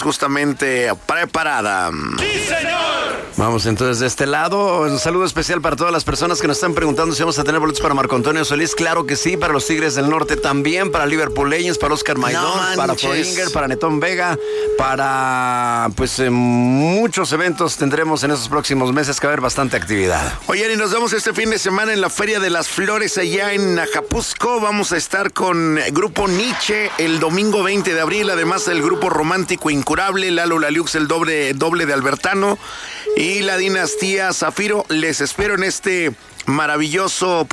justamente preparada. ¡Sí, señor! Vamos entonces de este lado. Un saludo especial para todas las personas que nos están preguntando si vamos a tener boletos para Marco Antonio Solís. Claro que sí, para los Tigres del Norte también, para Liverpooleños, para Oscar Maidón, para Frodinger, para Netón Vega, para muchos eventos tendremos en esos próximos meses que va a haber bastante actividad. Oye, y nos vemos este fin de semana en la Feria de las Flores allá en Acapuzco. Vamos a estar con Grupo Nietzsche el domingo 20 de abril, además el Grupo Romántico Incurable, Lalo Laliux, el doble de Albertano y la Dinastía Zafiro. Les espero en este maravilloso